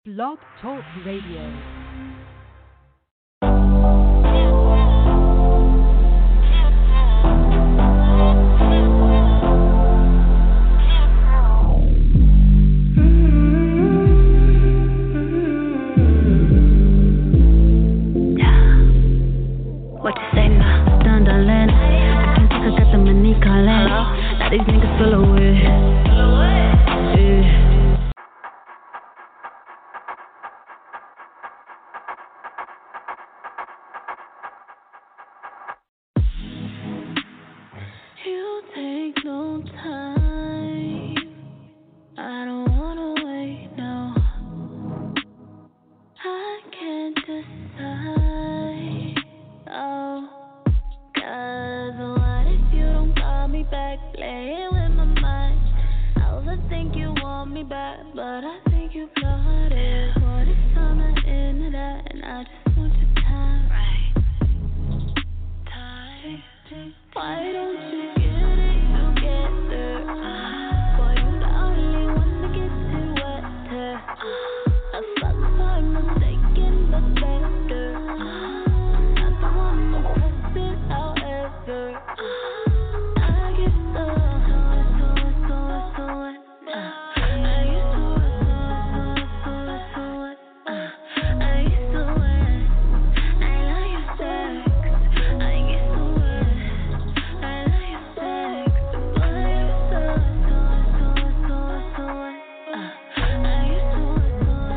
Blog Talk Radio. What you say now? Done, darling. I can't think I got the money calling. Now these niggas feel away. Yeah. You take no time. I don't wanna wait, no. I can't decide. Oh, 'cause what if you don't call me back? Playing with my mind. I overthink you want me back, but I think you flooded. What if I'm not into that and I just want your time? Time. Why don't you get it together? Boy, you the only one that gets it wetter. I fuck by mistaken, but better. Not the one who cuts it, however. I get so what? I used to what? I used to what? I love your sex. I get so what? I love your sex. But I used to what? I used to what?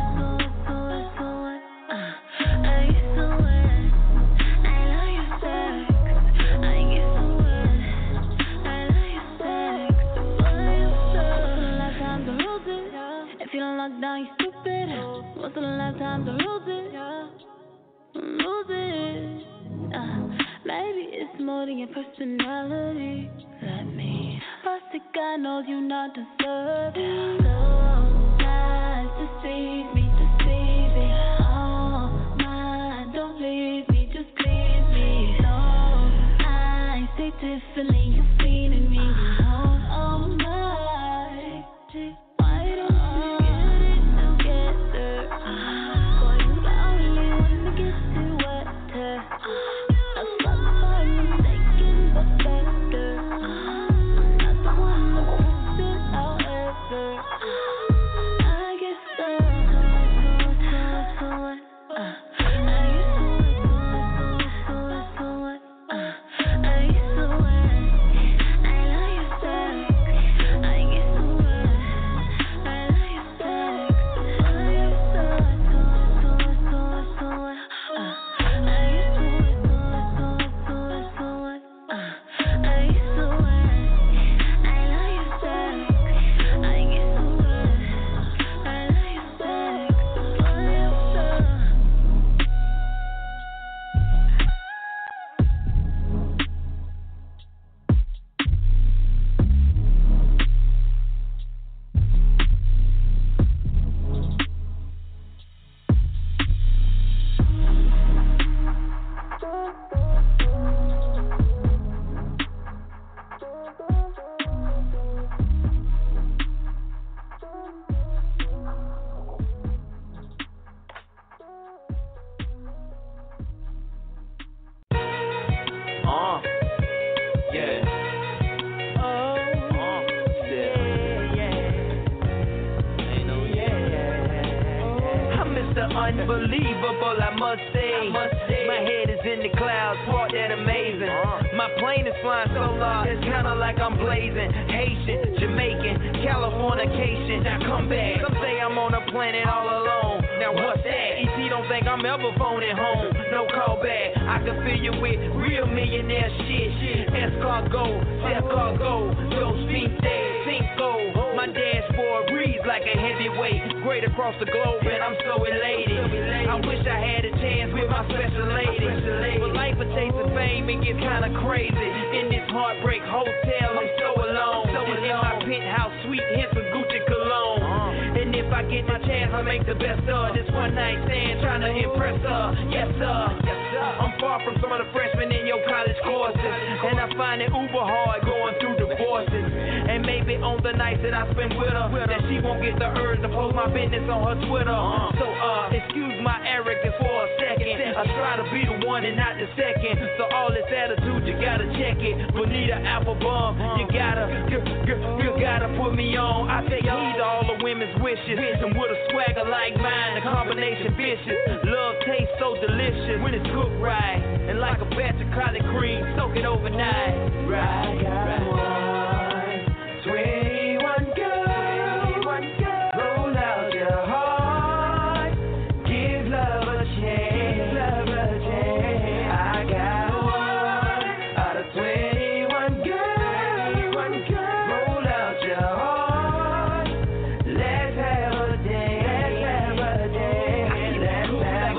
I used to what? I love your sex. I get so what? I love your sex. But I used to. Last time to lose it. If you don't lock down, you stupid. What's the last time to lose it? Lose it. Maybe it's more than your personality. Let me bust it. God knows you not deserving. So nice to see me, oh my, don't leave me, just please me. So I say differently, you feeling me, oh my. Why don't you get it together? Boy, you the only one that gets it wetter. I fuck by mistaken, but better. Not the one who cuts it, however. I guess so what? I used to what? I used to what? I love your sex. I guess so what? I love your sex. I used to what? I used to what? I used to what? I love your sex. I guess so what? I love your sex. I used to. Yeah. I'm Mr. Unbelievable, I must say. My head is in the clouds, part that amazing. My plane is flying so large, it's kinda like I'm blazing. Haitian, Jamaican, Californication. Now come back. Some say I'm on a planet all alone. Now what's that? ET don't think I'm ever phoning home. No call back. I can fill you with real millionaire shit. Escargot, Dos Cinco. My dashboard reads like a heavyweight. Great across the globe, and I'm so elated. I wish I had a chance with my special lady. But life a taste of fame, it gets kinda crazy. In this heartbreak hotel, I'm so alone. In my penthouse suite, hints of Gucci cologne. And if I get the chance, I make the best of this one night stand, trying to impress her. Yes sir. I'm far from some of the freshmen in your college courses, and I find it uber hard going through divorces. And maybe on the nights that I spend with her, that she won't get the urge to post my business on her Twitter. So excuse my arrogance for a second. I try to be the one and not the second. So all this attitude, you gotta check it. Bonita Applebum, you gotta put me on. I take heed to all the women's wishes, and with a swagger like mine, the combination vicious. Love tastes so delicious when it's cooked right, and like a batch of collard greens, soak it overnight. Right, right. 21 girl, roll out your heart, give love a chance, I got one out of 21 girl, roll out your heart, let's have a day, let's have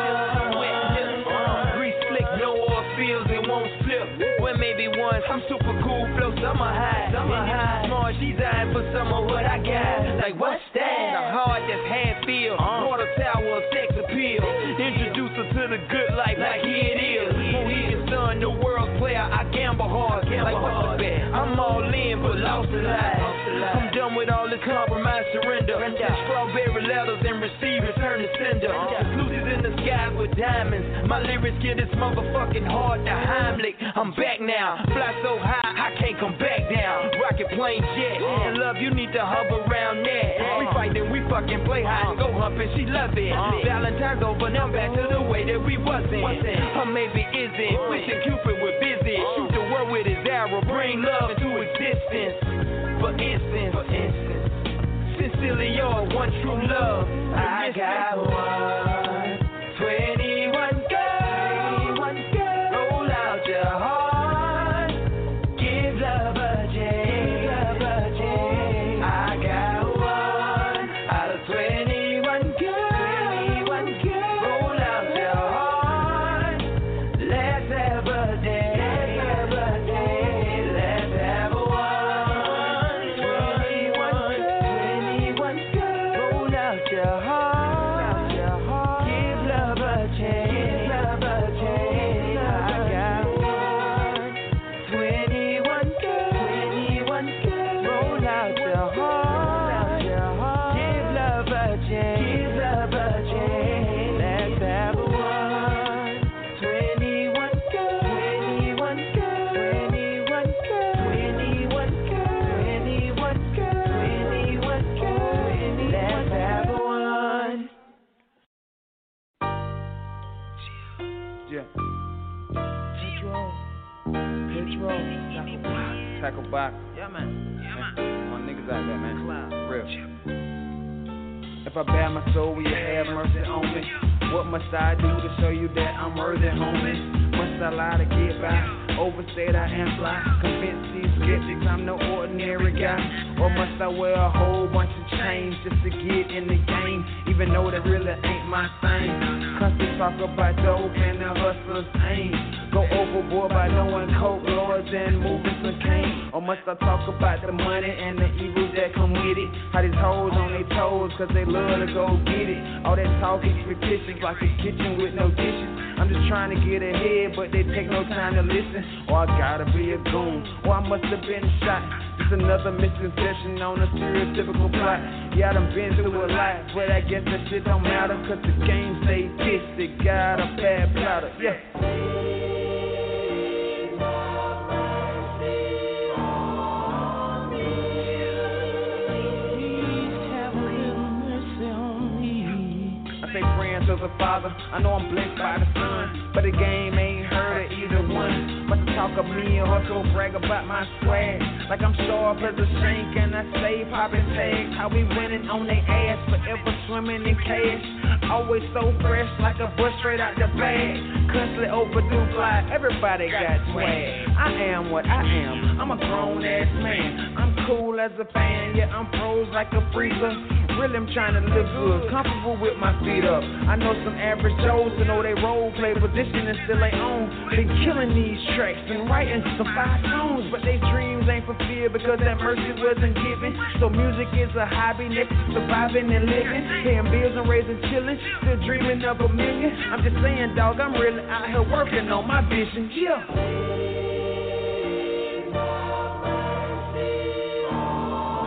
one. Grease slick, no oil spills, it won't slip. Well, maybe once, I'm super cool, flow summer high. Smart, she's eyeing for some of what I got. Like, what's that? A heart that's hand-filled, water tower of sex appeal. Introduce her to the good life, like here it is. Mohegan Sun, the world's player, I gamble hard. Like, what's the bet? I'm all in, but lost a lot. I'm done with all this compromise, surrender. Strawberry letters and receivers turn to sender. Exclusives in the skies with diamonds. My lyrics get this motherfucking hard to Heimlich. I'm back now, fly so high, I can't come back down. Rocket plane jet, and love, you need to hover around that. We fight, then we fucking play hide and go humping, she love it. Valentine's over, now back to the way that we wasn't. Or maybe isn't, wishing Cupid was busy. Shoot the world with his arrow, bring love into existence. For instance, sincerely yours, one true love. I got one, 21 girl, roll out your heart, give love a chance. I got one out of 21 girl, roll out your heart, let's have a day, let's have one. 21 girl, roll out your heart, give love a chance. I got one, 21 girl, roll out your heart, give love a chance. Let's have one, 21 girl, let's have one. Yeah. Petrol. Tackle box. Yeah, man. My niggas out there, man. Real. If I bear my soul, will you have mercy on me? What must I do to show you that I'm worthy, homie? Must I lie to get by? Overstate I am fly. Convince these skeptics I'm no ordinary guy. Or must I wear a whole bunch of chains just to get in the game? Even though that really ain't my thing. Cause they talk about dope and the hustlers aim. Go overboard by knowing coke lords and moving some cane. Or must I talk about the money and the evil that come with it? How these hoes on their toes cause they love to go get it. All that talk is fictitious like a kitchen with no dishes. I'm just trying to get ahead but they take no time to listen. Or I gotta be a goon. Or I must have been shot. Just another misconception on a stereotypical plot. Yeah, I done been through a lot, but I guess that shit don't matter. Cause the game stay pissed, it got a bad platter. Yeah. As a father, I know I'm blessed by the sun, but the game ain't heard of either one. But to talk of me or hustle, brag about my swag, like I'm sharp as a shank and I stay popping tags. How we winning on they ass, forever swimming in cash. Always so fresh, like a bush straight out the bag. Constantly overdue fly, everybody got swag. I am what I am, I'm a grown ass man. I'm cool as a fan, yeah, I'm pros like a freezer. Really, I'm trying to look good, comfortable with my feet up. I know some average Joes who know they role play position and still ain't on. Been killing these tracks and writing some 5 songs, but they dreams ain't fulfilled because that mercy wasn't given. So music is a hobby next to surviving and living, paying bills and raising children, still dreaming of a million. I'm just saying, dog, I'm really out here working on my vision. Yeah.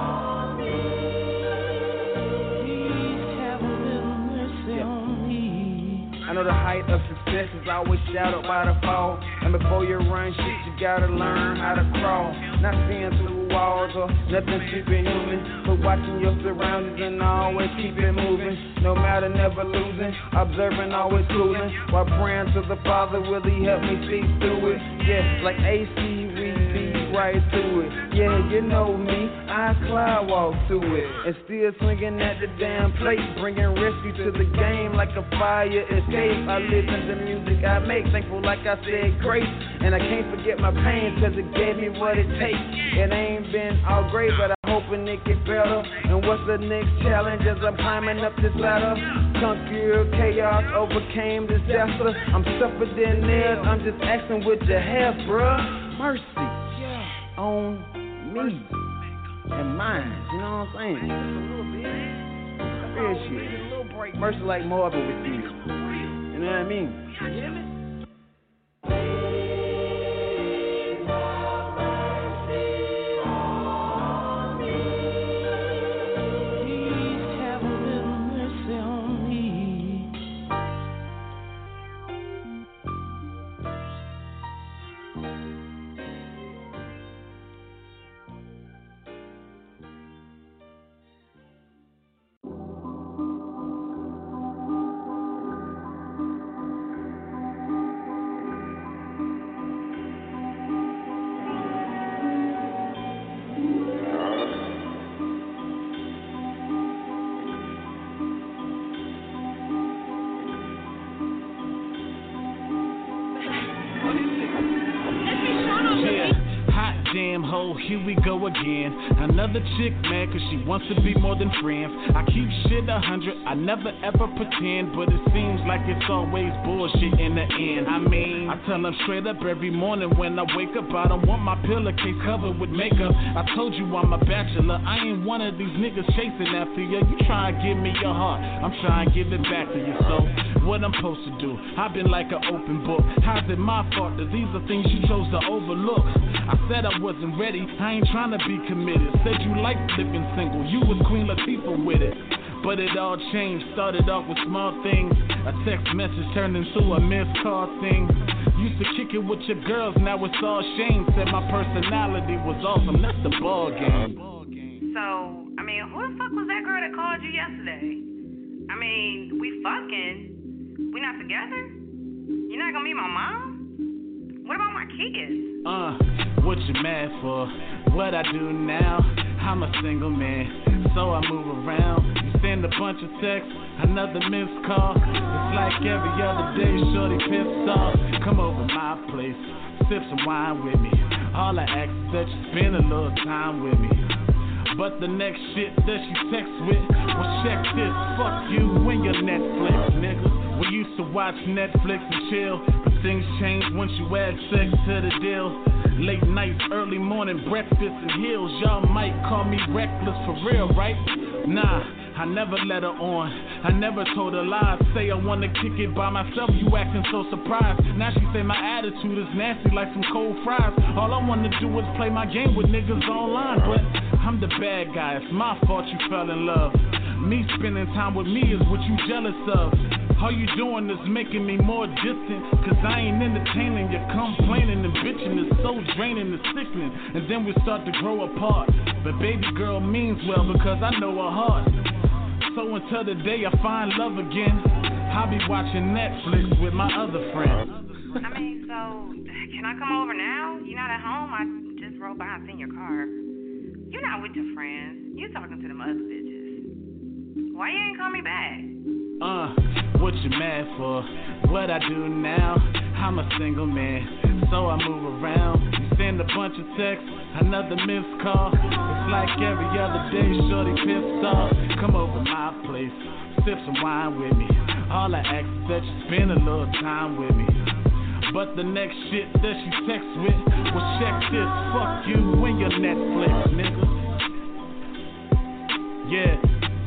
height of success is always shadowed by the fall. And before you run shit, you gotta learn how to crawl. Not seeing through walls or nothing superhuman, but watching your surroundings and always keep it moving. No matter, never losing, observing, always cooling. While praying to the Father, will He help me see through it? Yeah, like AC, we see right through it. Yeah, you know me, I cloud walk through it. And still swinging at the damn plate, bringing rescue to the game like a fire escape. I listen to music I make, thankful like I said, great. And I can't forget my pain, cause it gave me what it takes. It ain't been all great, but I'm hoping it get better. And what's the next challenge as I'm climbing up this ladder? Conquered chaos, overcame disaster. I'm tougher than nails, I'm just asking what you have, bruh. Mercy on me and mine, you know what I'm saying? Real shit. Mercy like Marvin with you. You know what I mean? Here we go again. Another chick mad cause she wants to be more than friends. I keep shit 100, I never ever pretend, but it seems like it's always bullshit in the end. I mean, I tell them straight up every morning when I wake up, I don't want my pillowcase covered with makeup. I told you I'm a bachelor, I ain't one of these niggas chasing after you. You try and give me your heart, I'm trying to give it back to you. So, what I'm supposed to do? I've been like an open book. How's it my fault that these are things you chose to overlook? I said I wasn't ready, I ain't trying to be committed. Said you liked living single, you was Queen Latifah with it. But it all changed, started off with small things. A text message turned into a missed call thing. Used to kick it with your girls, now it's all shame. Said my personality was awesome, that's the ball game. So, I mean, who the fuck was that girl that called you yesterday? I mean, we fucking, we not together? You're not gonna be my mom? What about my kids? What you mad for? What I do now? I'm a single man, so I move around. You send a bunch of texts, another missed call. It's like every other day, shorty pissed off. Come over my place, sip some wine with me. All I ask is that you spend a little time with me. But the next shit that she texts with, well, check this, fuck you and your Netflix, nigga. We used to watch Netflix and chill, but things changed once you add sex to the deal. Late nights, early morning breakfast and heels. Y'all might call me reckless for real, right? Nah, I never let her on. I never told her lies. Say I wanna kick it by myself, you acting so surprised. Now she say my attitude is nasty like some cold fries. All I wanna do is play my game with niggas online, but I'm the bad guy, it's my fault you fell in love. Me spending time with me is what you jealous of. All you doing is making me more distant, cause I ain't entertaining you complaining and bitching. It's so draining and sickening, and then we start to grow apart. But baby girl means well because I know her heart. So until the day I find love again, I'll be watching Netflix with my other friends. I mean, so, can I come over now? You're not at home? I just rode by and seen your car. You're not with your friends. You talking to them other bitches. Why you ain't call me back? What you mad for? What I do now? I'm a single man, so I move around. You send a bunch of texts, another missed call. It's like every other day, shorty pissed off. Come over my place, sip some wine with me. All I ask is that you spend a little time with me. But the next shit that she texts with, well, check this, fuck you and your Netflix, nigga. Yeah.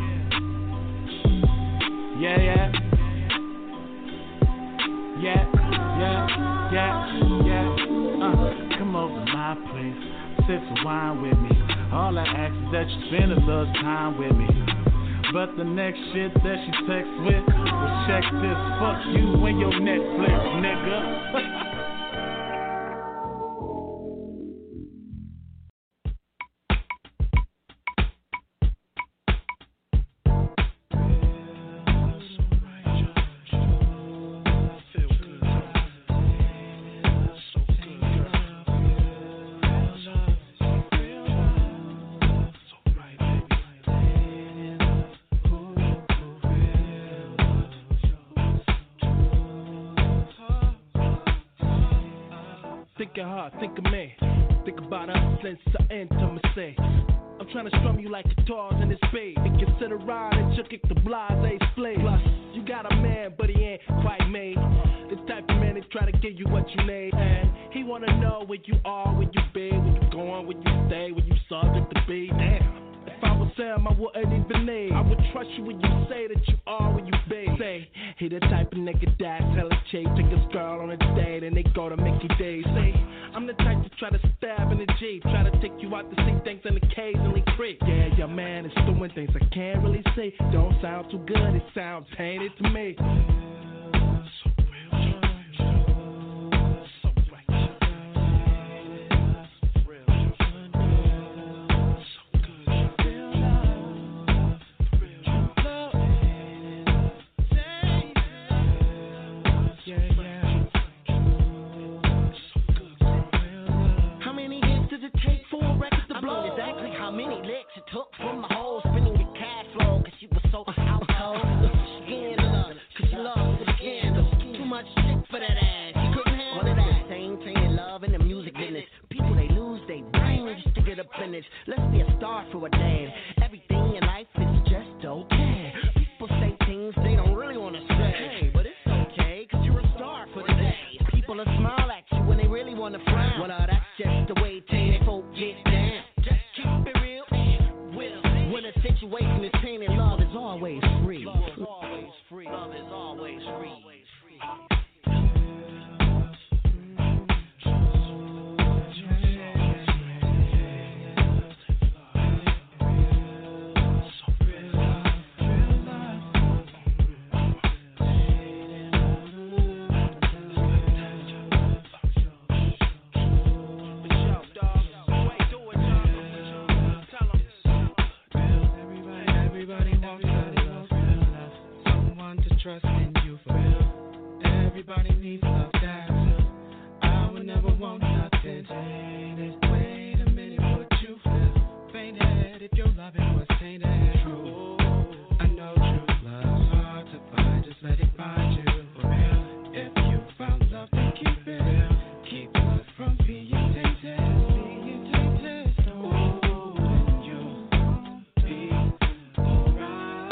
Come over my place, sip some wine with me. All I ask is that you spend a little time with me. But the next shit that she texts with, well, check like this. Fuck you and your Netflix, nigga. Thinking hard, think of me. Think about us since the intimacy. I'm trying to strum you like guitars in this beat. And consider riding, just kick the blase split. Plus, you got a man, but he ain't quite me. The type of man that try to give you what you need. And he wanna know where you are, where you be, where you going, where you stay, where you subject to be. Damn. If I was him, I wouldn't even need. I would trust you when you say that you are where you be. Say, he the type of nigga that's hella cheap. Take his girl on a date and they go to Mickey D's. Say, I'm the type to try to stab in the Jeep. Try to take you out to see things and occasionally creep. Yeah, your man is doing things I can't really see. Don't sound too good, it sounds tainted to me. Took from my whole spinning your cash flow, cause you were so out cold. Skin love, cause you love the scandal. Too much shit for that ass, you couldn't handle that. Same love in the music business. People they lose their brain just to get up in this. Let's be a star for a day. Everything in life is just okay. People say things they don't really wanna say, but it's okay, cause you're a star for the day. People will smile at you when they really wanna frown. Well, that's just the way tainted folk get down. Just keep it real. When a situation is tainted, love is always free. Love is always free. Love is always free. Trust in you for real. Everybody needs love, that's I would never want nothing. Wait a minute, what you feel? Fainted if your loving was tainted. True, I know true love's hard to find. Just let it find you for real. If you found love, then keep it real. Keep love from being tainted. Being tainted. Ooh, and you'll be alright.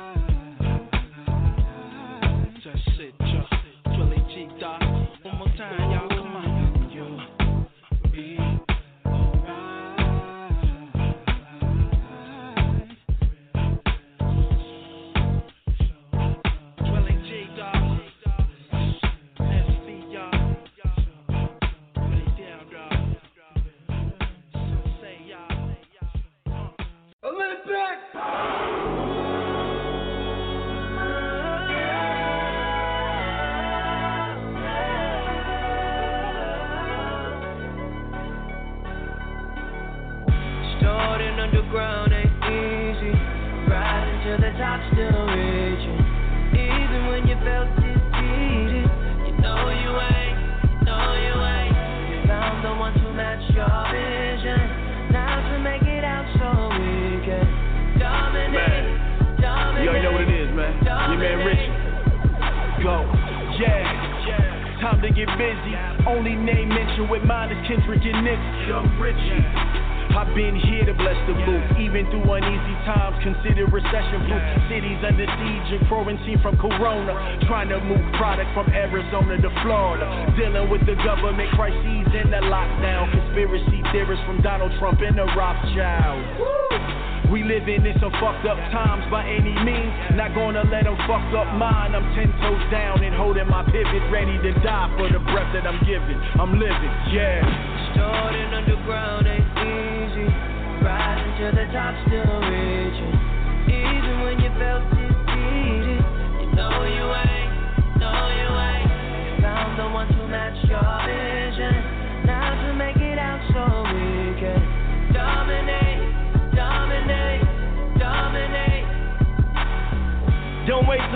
Just sit, Willie G, Doc. One more time, y'all, come on. You'll be alright. Willie G, Doc. SB, y'all. Really down, dog. So say, y'all. A little bit. Starting underground ain't easy. Rising to the top, still reaching. Even when you felt defeated, you know you ain't. You found the one to match your vision. Now to make it out so we can dominate. You already know what it is, man. Your man Richie. Go. Yeah. Time to get busy. Only name mentioned with mine is Kendrick and Nick. Young Richie. I've been here to bless the booth. Even through uneasy times, consider recession proof. Cities under siege and quarantine from Corona. Trying to move product from Arizona to Florida. Dealing with the government crises and the lockdown. Conspiracy theorists from Donald Trump and the Rothschild. We living in some fucked up times by any means. Not gonna let them fuck up mine. I'm 10 toes down and holding my pivot, ready to die for the breath that I'm giving. I'm living, yeah. Starting underground ain't easy. Rising to the top, still reaching. Even when you felt defeated, you know you ain't.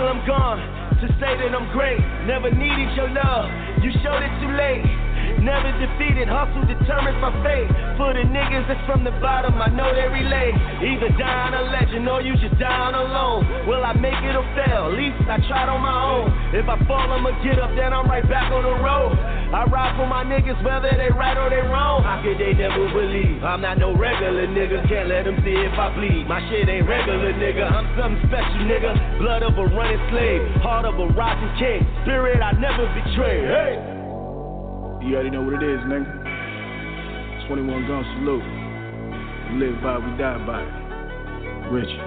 I'm gone to say that I'm great. Never needed your love, you showed it too late. Never defeated, hustle determines my fate. For the niggas that's from the bottom, I know they relate. Either die a legend or you just die alone. Will I make it or fail? At least I tried on my own. If I fall, I'ma get up, then I'm right back on the road. I ride for my niggas, whether they right or they wrong. How could they never believe? I'm not no regular nigga, can't let them see if I bleed. My shit ain't regular nigga, I'm something special nigga. Blood of a running slave, heart of a rising king. Spirit I never betray, hey! You already know what it is, nigga. 21 gun salute. We live by it, we die by it. Rich.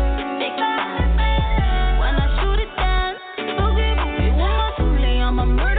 I'm a murderer.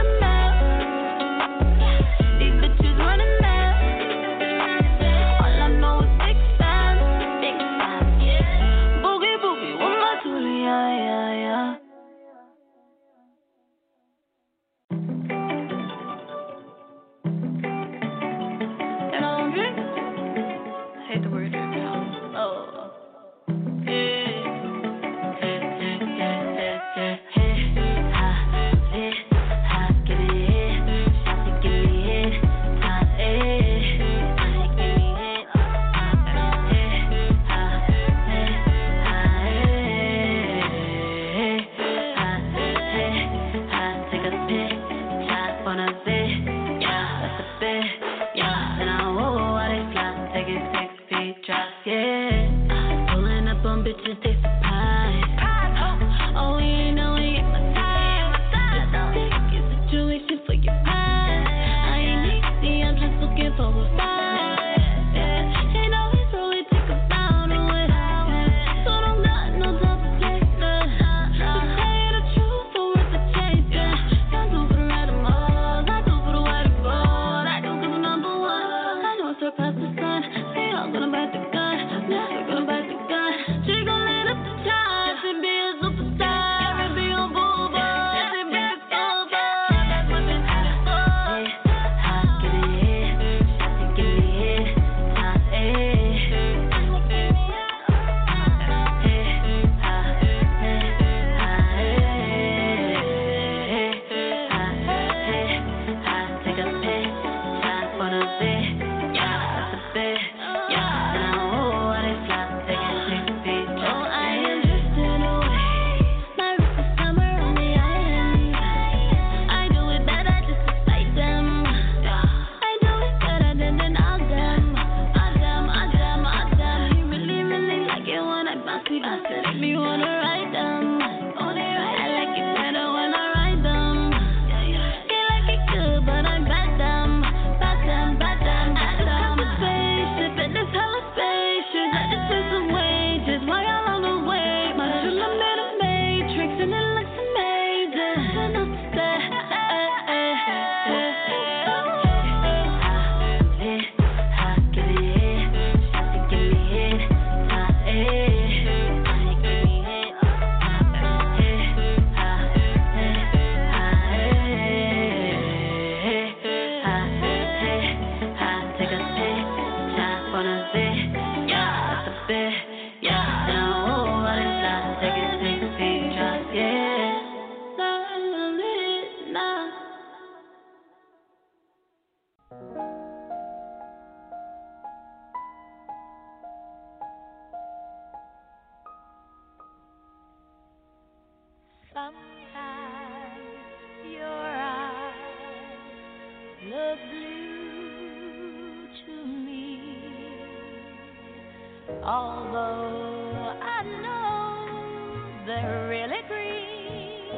Although I know they're really green,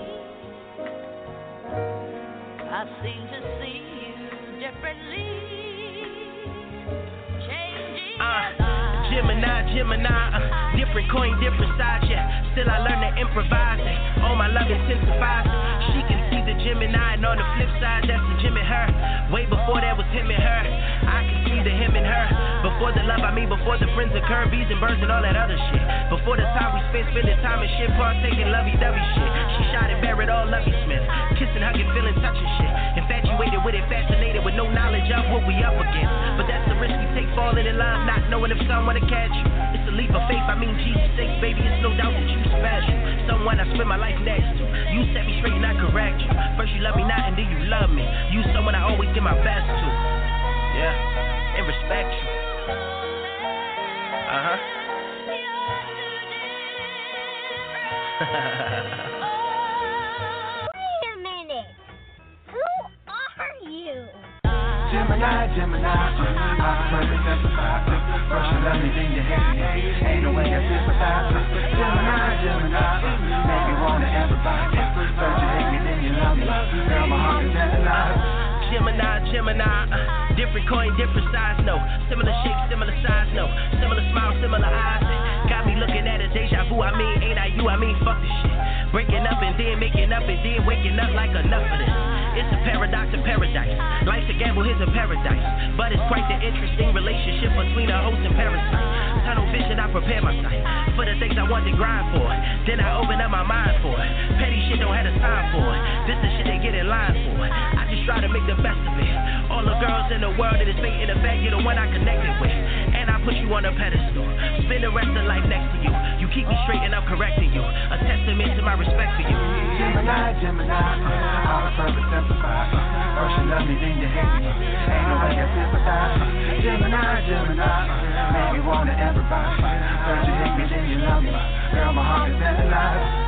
I seem to see you differently, changing your life. Gemini, different coin, different size, yeah. Still I learn to improvise it. All my love intensifies it. She can see the Gemini, and on the flip side, that's the Jim and her. Way before that was him and her. I can see the him and her. Before the love, I mean before the friends and curvies and birds and all that other shit. Before the time we spending time and shit, partaking lovey-dovey shit. She shot and buried all Lovey Smith. Kissing, hugging, feeling, touching shit. Infatuated with it, fascinated with no knowledge of what we up against. But that's the risk we take, falling in love, not knowing if someone to catch you. It's a leap of faith, I mean Jesus' sake, baby, it's no doubt that you special. Someone I spend my life next to. You set me straight and I correct you. First you love me not and then you love me. You someone I always give my best to. Yeah, and respect you. Wait a minute. Who are you? Gemini, I'm perfect sympathize. First you love me, then you hate me. Ain't no way I sympathize. Gemini, make me wanna empathize. First you hate me, then you love me. Girl, my heart is analyzed. Gemini, different coin, different size, no. Similar shape, similar size, no. Similar smile, similar eyes. Got me looking at a deja vu, I mean, ain't I you, I mean, fuck this shit. Breaking up and then making up and then waking up like enough of this. It's a paradox of paradise. Life's a gamble, here's a paradise. But it's quite the interesting relationship between a host and parasite. Tunnel vision, I prepare my sight for the things I want to grind for. Then I open up my mind for it. Petty shit don't have the time for it. This the shit they get in line for. I just try to make the best of it. All the girls in the world, it is fate in the bag, you're the one I connected with. And I put you on a pedestal. Spend the rest of life next to you. You keep me straight and I'm correcting you. A testament to my respect for you. Gemini, all the perfect sympathize. First you love me, then you hate me. Ain't no way I sympathize. Gemini, make me wanna empathize. First you hate me, then you love me. Girl, my heart is analyzed.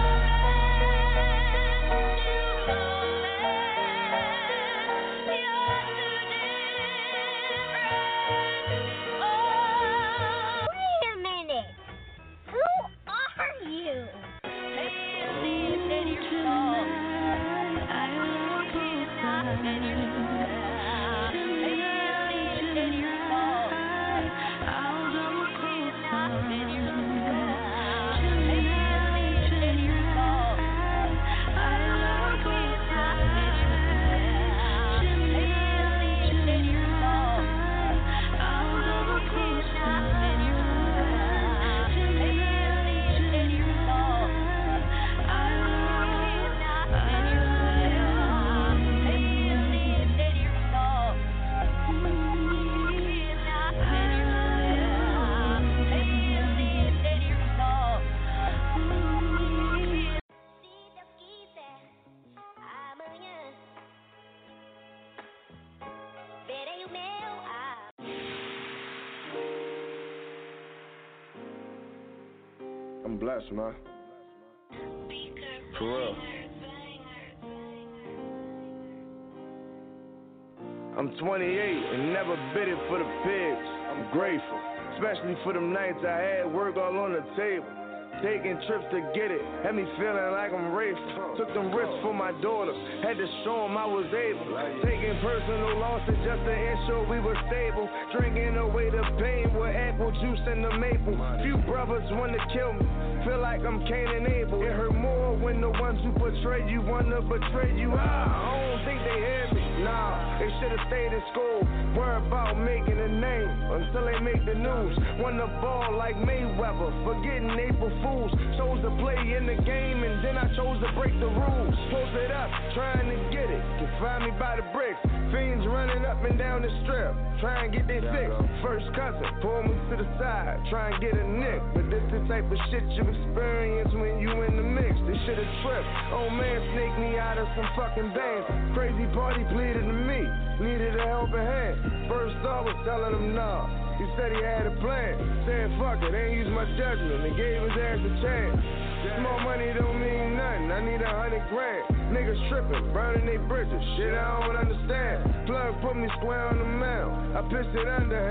I'm blessed, man. For real. I'm 28 and never bid it for the pigs. I'm grateful, especially for them nights I had work all on the table. Taking trips to get it, had me feeling like I'm raped. Took them risks for my daughter, had to show them I was able. Taking personal losses just to ensure we were stable. Drinking away the pain with apple juice and the maple. Few brothers want to kill me, feel like I'm Cain and Abel. It hurt more when the ones who betray you wanna betray you. I don't think they hear me, nah, they should've stayed in school. Worry about making a name until they make the news. Won the ball like Mayweather, forgetting April Fools. Chose to play in the game and then I chose to break the rules. Post it up, trying to get it, can find me by the bricks. Fiends running up and down the strip, try and get their fix. First cousin, pull me to the side, try and get a nick. But this the type of shit you experience when you in the mix. They should've tripped, old man snaked me out of some fucking bands. Crazy party pleaded to me, needed a helping hand. First thought was telling him nah. He said he had a plan, said fuck it, ain't use my judgment, and gave his ass a chance. Small money don't mean nothing, I need 100 grand. Niggas tripping, burning they bridges, shit I don't understand. Plug put me square on the mound, I pissed it underhand.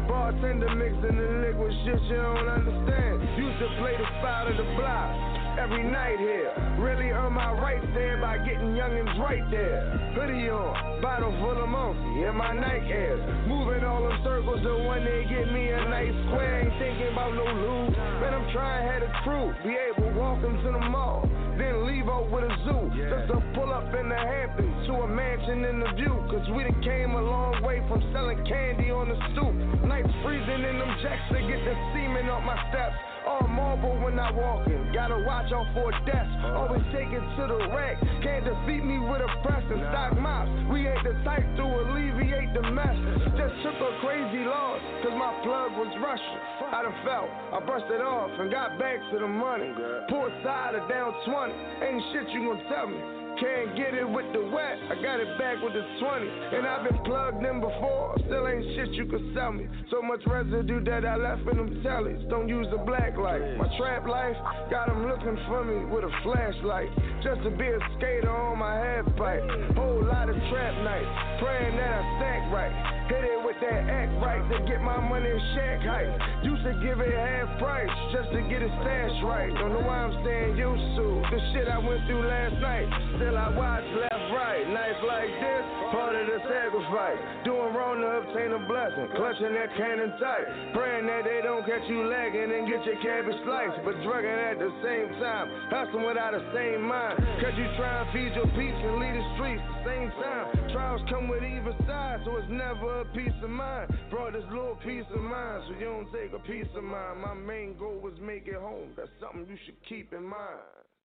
Bartender mixing the liquid shit you don't understand. Used to play the spot of the block every night here. Really earn my rights there by getting youngins right there. Hoodie on, bottle full of monkey in my Nike Airs. Moving all them circles to one day get me a nice square. Ain't thinking about no lose. Man, I'm trying to have a crew. Be able to walk them to the mall. Then leave out with a zoo. Just to pull up in the Hamptons to a mansion in the view. Cause we done came a long way from selling candy on the stoop. Nights freezing in them jacks to get the semen off my steps. All marble when I walk in. Gotta watch out for death. Always take it to the rack. Can't defeat me with a press and stock mops. We ain't the type to alleviate the mess. Just took a crazy loss. Cause my plug was rushing. I done felt. I brushed it off and got back to the money. Poor side of down 20. Ain't shit you gon' tell me. Can't get it with the wet, I got it back with the 20. And I've been plugged in before, still ain't shit you could sell me. So much residue that I left in them tellies. Don't use the black light. My trap life got them looking for me with a flashlight. Just to be a skater on my half pipe. Whole lot of trap nights, praying that I stack right. Hit it with that act right to get my money in shack height. Used to give it half price just to get it stash right. Don't know why I'm staying used to the shit I went through last night. Still I watch left, right. Nights like this, part of the sacrifice. Doing wrong to obtain a blessing. Clutching that cannon tight. Praying that they don't catch you lagging and get your cabbage sliced. But drugging at the same time. Hustling without a sane mind. Cause you try and feed your peeps and lead the streets at the same time. Trials come with either side, so it's never a peace of mind. Brought this little peace of mind, so you don't take a piece of mind. My main goal was make it home. That's something you should keep in mind.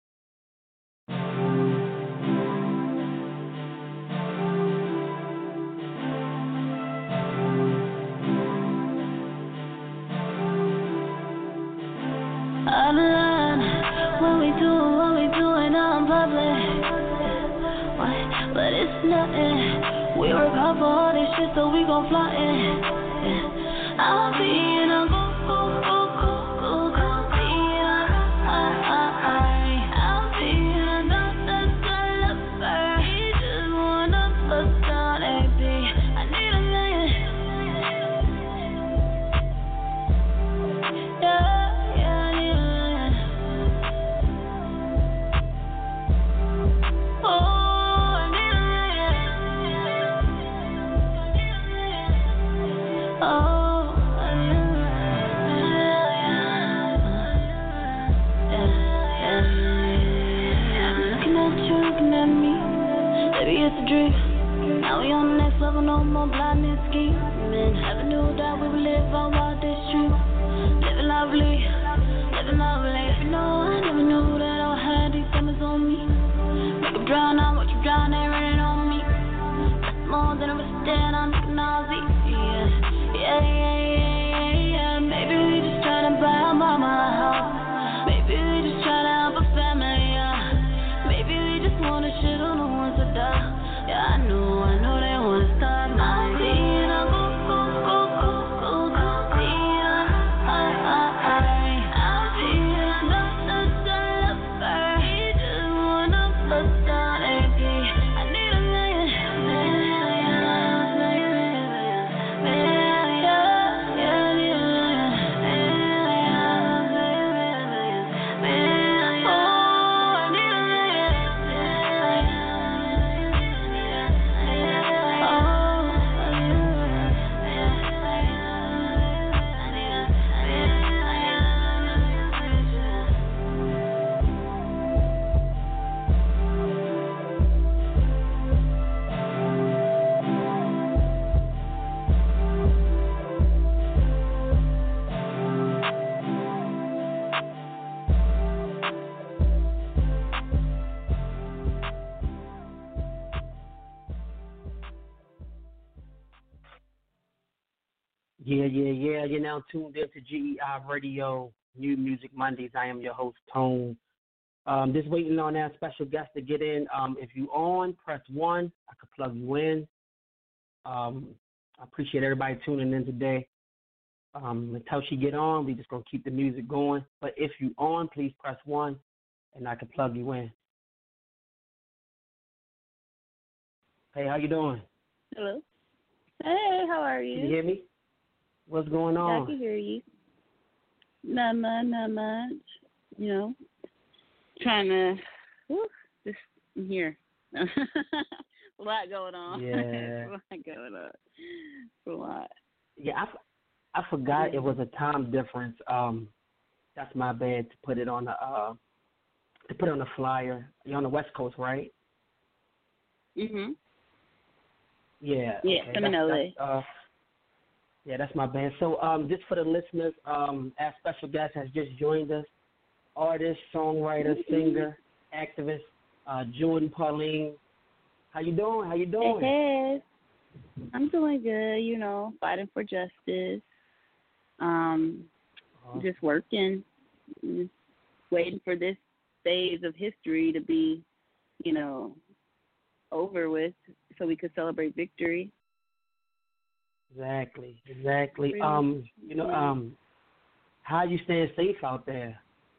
Out of line, what we doing on public. What? But it's nothing. We work hard for all this shit, so we gon' fly in. I'll be in a go. I'll be in another celebrate. He just wanna bust down AB. I need a million. Yeah. It's a dream. Now we on the next level, no more blindness scheming. Never knew that we would live out wild this dream. Living lovely. You know, I never knew that I had these summers on me. Make them drown, I watch you drown, they running on me. That's more than I was dead, I'm looking nausea. Yeah. Maybe we just tryna buy our mama a house. Maybe we just tryna help a family out. Maybe we just wanna shit on the ones that die. Yeah, I know they wanna stop my being a go. I'll be another celebrate. He just wanna bust down AP. I need a million. Yeah. You're now tuned in to GEI Radio, New Music Mondays. I am your host, Tone. Just waiting on that special guest to get in. If you on, press 1. I could plug you in. I appreciate everybody tuning in today. Until she get on, we just going to keep the music going. But if you on, please press 1, and I can plug you in. Hey, how you doing? Hello. Hey, how are you? Can you hear me? What's going I on? can hear you. Not much. You know, trying to, just I'm here. A lot going on. Yeah. A lot going on. A lot. Yeah, I forgot it was a time difference. That's my bad to put it on the flyer. You're on the West Coast, right? Mhm. Yeah. Yeah, okay. I'm in LA. Yeah, that's my bad. So, just for the listeners, our special guest has just joined us. Artist, songwriter, singer, activist, Jordan Pauline. How you doing? Hey. I'm doing good. You know, fighting for justice. Just working. Just waiting for this phase of history to be, you know, over with, so we could celebrate victory. Exactly. Really? How are you staying safe out there?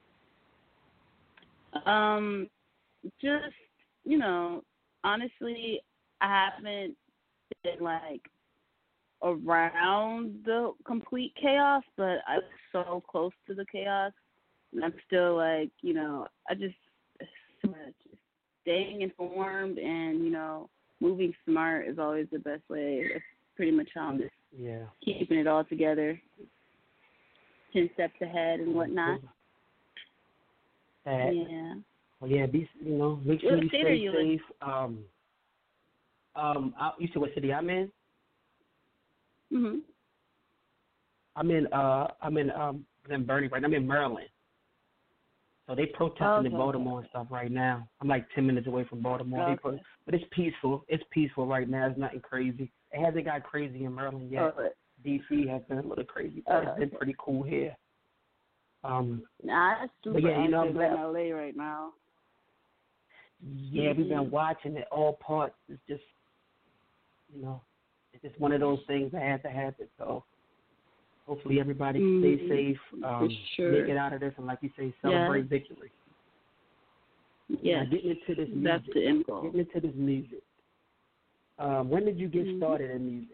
Just, you know, honestly, I haven't been like around the complete chaos, but I was so close to the chaos, and I'm still like, you know, I just staying informed and, you know, moving smart is always the best way. That's pretty much how I'm just keeping it all together, 10 steps ahead and whatnot. Yeah. Well, yeah, make sure you stay safe. You said what city I'm in? Mhm. I'm in Bernie right now. I'm in Maryland. So they protesting in Baltimore and stuff right now. I'm like 10 minutes away from Baltimore. Okay. But it's peaceful. It's peaceful right now. It's nothing crazy. It hasn't got crazy in Maryland yet. D.C. has been a little crazy, but it's been pretty cool here. It's super active in LA right now. Yeah, we've been watching it all parts. It's just, it's just one of those things that had to happen. So hopefully everybody stay safe, make it out of this, and like you say, celebrate victory. Yeah, getting into this music. That's the end goal. Getting into this music. When did you get started in music?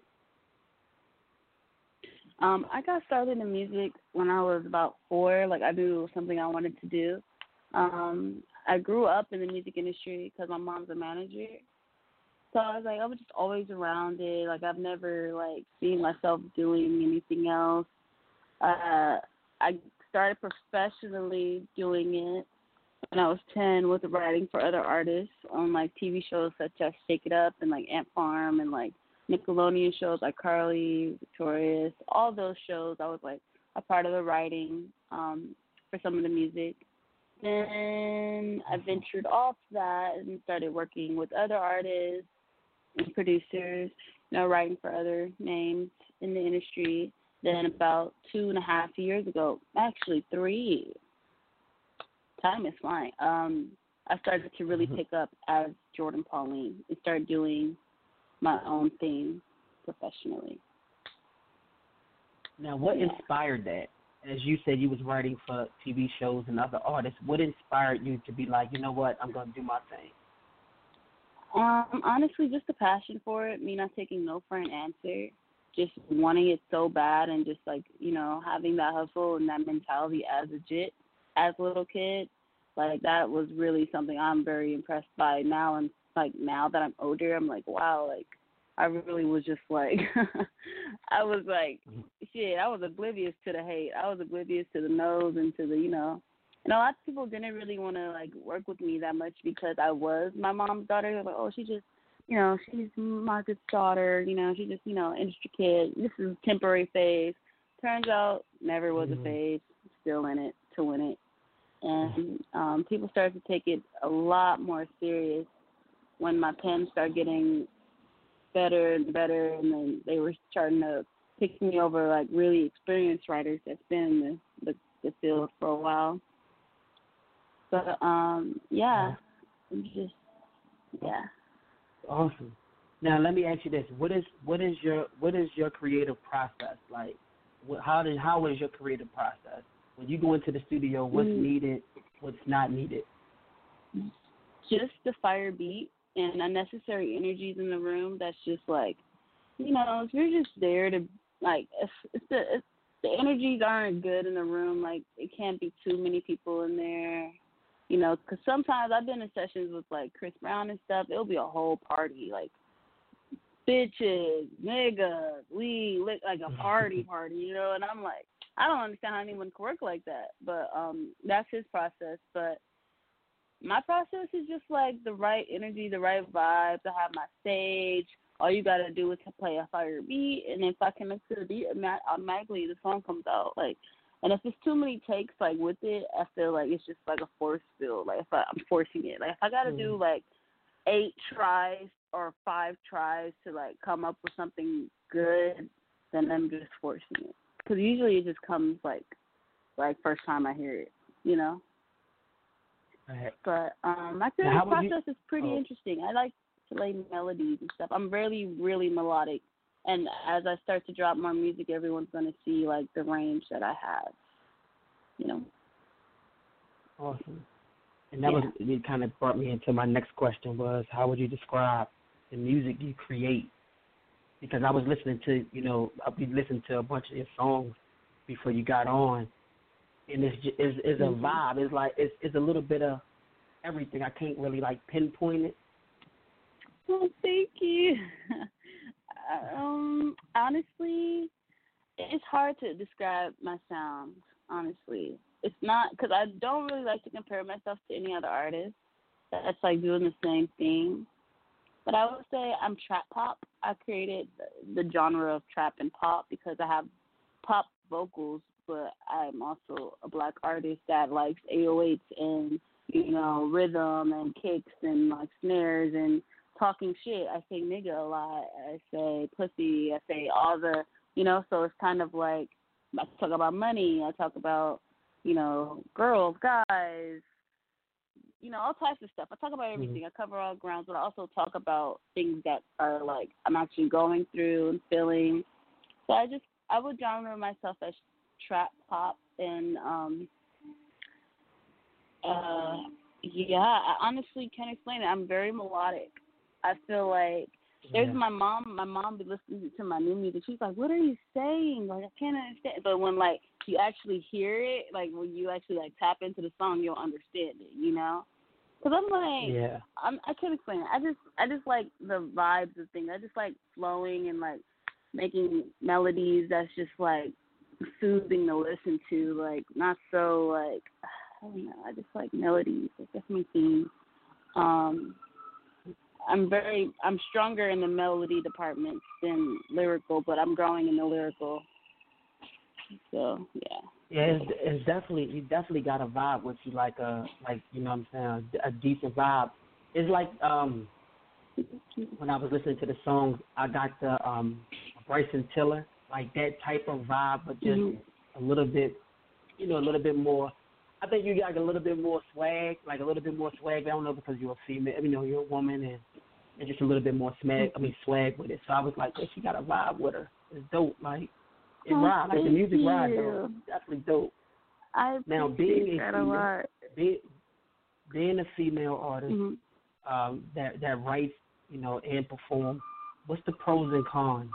I got started in music when I was about 4. Like, I knew it was something I wanted to do. I grew up in the music industry because my mom's a manager. So I was just always around it. Like, I've never, seen myself doing anything else. I started professionally doing it when I was 10 with writing for other artists on, TV shows such as Shake It Up and, Ant Farm and, Nickelodeon shows like Carly, Victorious, all those shows. I was, a part of the writing for some of the music. Then I ventured off that and started working with other artists and producers, writing for other names in the industry. Then about 2.5 years ago, actually 3, time is flying, I started to really pick up as Jordan Pauline and started doing my own thing professionally. Now, what inspired that? As you said, you was writing for TV shows and other artists. What inspired you to be like, you know what, I'm going to do my thing? Honestly, just a passion for it, me not taking no for an answer, just wanting it so bad and just, having that hustle and that mentality as a little kid. That was really something I'm very impressed by now. And, now that I'm older, I'm like, wow, I really was just I was shit, I was oblivious to the hate. I was oblivious to the no's and to the, and a lot of people didn't really want to, work with me that much because I was my mom's daughter. They're like, oh, she just, she's Margaret's daughter, she's just, industry kid. This is a temporary phase. Turns out, never was a phase. Still in it to win it. And people started to take it a lot more serious when my pen started getting better and better, and then they were starting to pick me over really experienced writers that's been in the field for a while. But I'm just Awesome. Now let me ask you this: what is your creative process like? How is your creative process when you go into the studio? What's needed? What's not needed? Just the fire beat and unnecessary energies in the room. That's just if you're just there to like it's the energies aren't good in the room. Like it can't be too many people in there, you know. Because sometimes I've been in sessions with like Chris Brown and stuff. It'll be a whole party, like bitches, niggas, we like a party, you know. And I'm like, I don't understand how anyone can work like that. But that's his process. But my process is just like the right energy, the right vibe to have my stage. All you gotta do is to play a fire beat, and if I connect to the beat, automatically the song comes out. Like, and if it's too many takes, like with it, I feel like it's just like a force field. Like if I'm forcing it. Like if I gotta do like 8 tries or 5 tries to like come up with something good, then I'm just forcing it. Because usually it just comes like first time I hear it, you know. Right. But my creative process is pretty interesting. I like to lay melodies and stuff. I'm really, really melodic. And as I start to drop more music, everyone's going to see, like, the range that I have, you know. Awesome. And that was, it kind of brought me into my next question was, how would you describe the music you create? Because I was listening to, you know, I've been listening to a bunch of your songs before you got on. And it's a vibe. It's like, it's a little bit of everything. I can't really, like, pinpoint it. Well, thank you. Honestly, it's hard to describe my sound, honestly. It's not, because I don't really like to compare myself to any other artist that's, like, doing the same thing. But I would say I'm trap pop. I created the genre of trap and pop because I have pop vocals, but I'm also a black artist that likes 808s and, you know, rhythm and kicks and, like, snares and talking shit. I say nigga a lot. I say pussy. I say all the, you know, so it's kind of like I talk about money. I talk about, you know, girls, guys, you know, all types of stuff. I talk about everything. I cover all grounds, but I also talk about things that are like I'm actually going through and feeling. So I would genre myself as trap pop and yeah, I honestly can't explain it. I'm very melodic. I feel like there's my mom. My mom be listening to my new music. She's like, "What are you saying? Like, I can't understand." But when like you actually hear it, like when you actually like tap into the song, you'll understand it. You know? Because I'm like, I can't explain it. I just like the vibes of things. I just like flowing and like making melodies that's just like soothing to listen to. Like not so like I don't know. I just like melodies. Like that's my theme. I'm stronger in the melody department than lyrical, but I'm growing in the lyrical. So yeah. Yeah, it's definitely you definitely got a vibe with you, like you know what I'm saying, a decent vibe. It's like when I was listening to the songs, I got the Bryson Tiller, like that type of vibe, but just a little bit, you know, a little bit more. I think you got like a little bit more swag, like a little bit more swag. I don't know because you're a female, you know, you're a woman, and just a little bit more swag with it. So I was like, hey, she got a vibe with her. It's dope, like it ride, like the music ride though. Definitely dope. I now being a female artist that writes, you know, and performs, what's the pros and cons?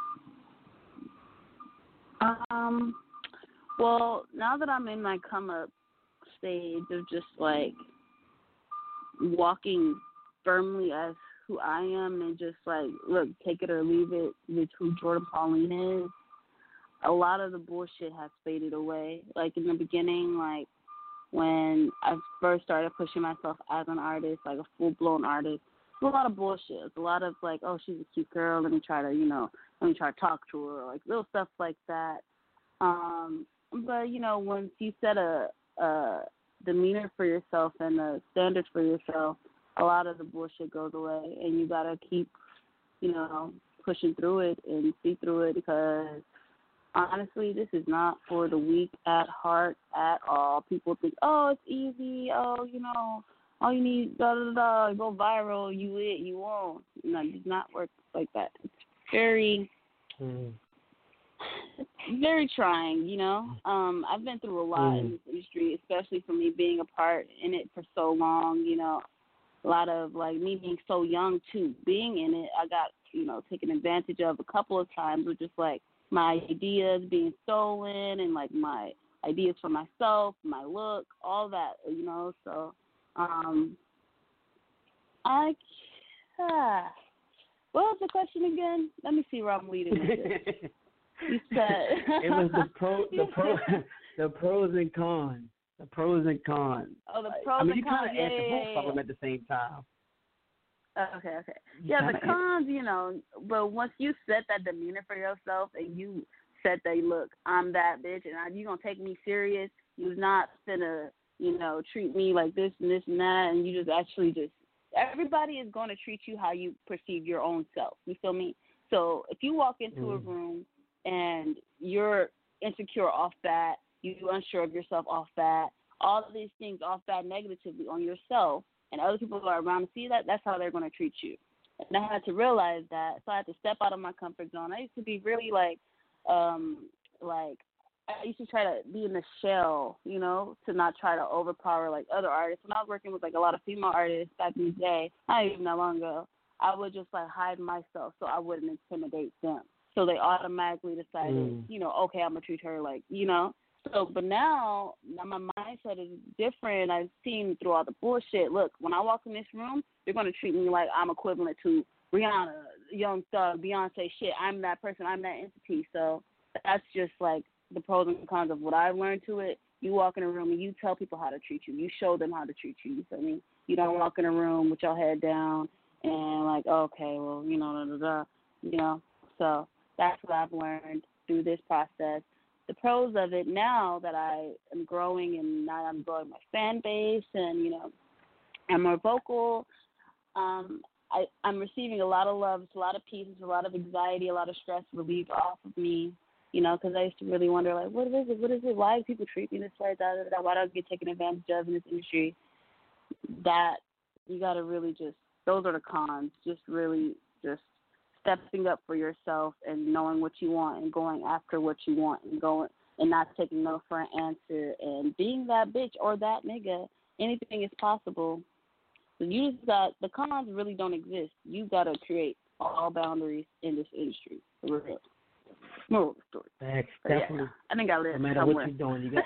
Well, now that I'm in my come up stage of just like walking firmly as who I am and just like, look, take it or leave it with who Jordan Pauline is, a lot of the bullshit has faded away. Like in the beginning, like when I first started pushing myself as an artist, like a full blown artist, it's a lot of bullshit. It's a lot of like, oh, she's a cute girl, let me try to talk to her, like little stuff like that. But you know, once you set a demeanor for yourself and a standard for yourself, a lot of the bullshit goes away, and you gotta keep, you know, pushing through it and see through it because honestly, this is not for the weak at heart at all. People think, oh, it's easy. Oh, you know, all you need, go viral. You won't. No, it does not work like that. It's very. Very trying, you know. I've been through a lot in this industry, especially for me being a part in it for so long, you know. A lot of, like, me being so young, too. Being in it, I got, you know, taken advantage of a couple of times with just, like, my ideas being stolen and like my ideas for myself, my look, all that, you know. So, what was the question again? Let me see where I'm leading with this. You said it was the pros and cons. The pros and cons. Oh, the pros and cons. You kind of answered both of them at the same time. Okay. Yeah, the cons, you know, but once you set that demeanor for yourself and you set that, look, I'm that bitch and you going to take me serious, you're not going to, you know, treat me like this and this and that, and you just actually just, everybody is going to treat you how you perceive your own self. You feel me? So if you walk into a room and you're insecure off that, you're unsure of yourself off that, all of these things off that negatively on yourself, and other people are around to see that, that's how they're going to treat you. And I had to realize that, so I had to step out of my comfort zone. I used to be really like I used to try to be in the shell, you know, to not try to overpower like other artists. When I was working with like a lot of female artists back in the day, not even that long ago, I would just like hide myself so I wouldn't intimidate them. So they automatically decided, you know, okay, I'm gonna treat her like, you know. So, but now my mindset is different. I've seen through all the bullshit. Look, when I walk in this room, they're gonna treat me like I'm equivalent to Rihanna, Young Thug, Beyonce. Shit, I'm that person. I'm that entity. So that's just like the pros and cons of what I've learned to it. You walk in a room and you tell people how to treat you. You show them how to treat you. You feel me? You don't walk in a room with your head down and like, okay, well, you know, you know. So that's what I've learned through this process. The pros of it now that I am growing and now I'm growing my fan base and, you know, I'm more vocal. I'm receiving a lot of love, a lot of peace, a lot of anxiety, a lot of stress relief off of me, you know, because I used to really wonder, like, what is it? Why do people treat me this way? Why do I get taken advantage of in this industry? That you got to really just, those are the cons, just really just stepping up for yourself and knowing what you want and going after what you want and going and not taking no for an answer and being that bitch or that nigga. Anything is possible. So you just got, the cons really don't exist. You got to create all boundaries in this industry. For real. Moral of the story. Facts, definitely. Yeah, I think I live no matter somewhere. what you're doing, you got.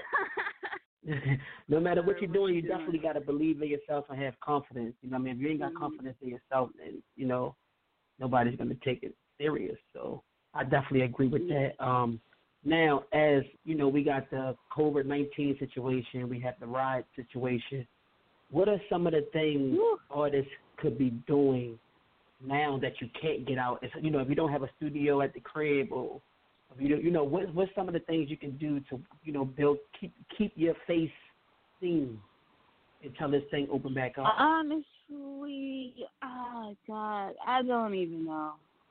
No matter what you're doing, you definitely got to believe in yourself and have confidence. You know what I mean? If you ain't got confidence in yourself, then, you know, nobody's going to take it serious. So I definitely agree with that. Now, as, you know, we got the COVID-19 situation, we have the riot situation. What are some of the things artists could be doing now that you can't get out? You know, if you don't have a studio at the crib, or if you don't, you know, what's some of the things you can do to, you know, keep your face seen until this thing open back up? Honestly, oh God, I don't even know.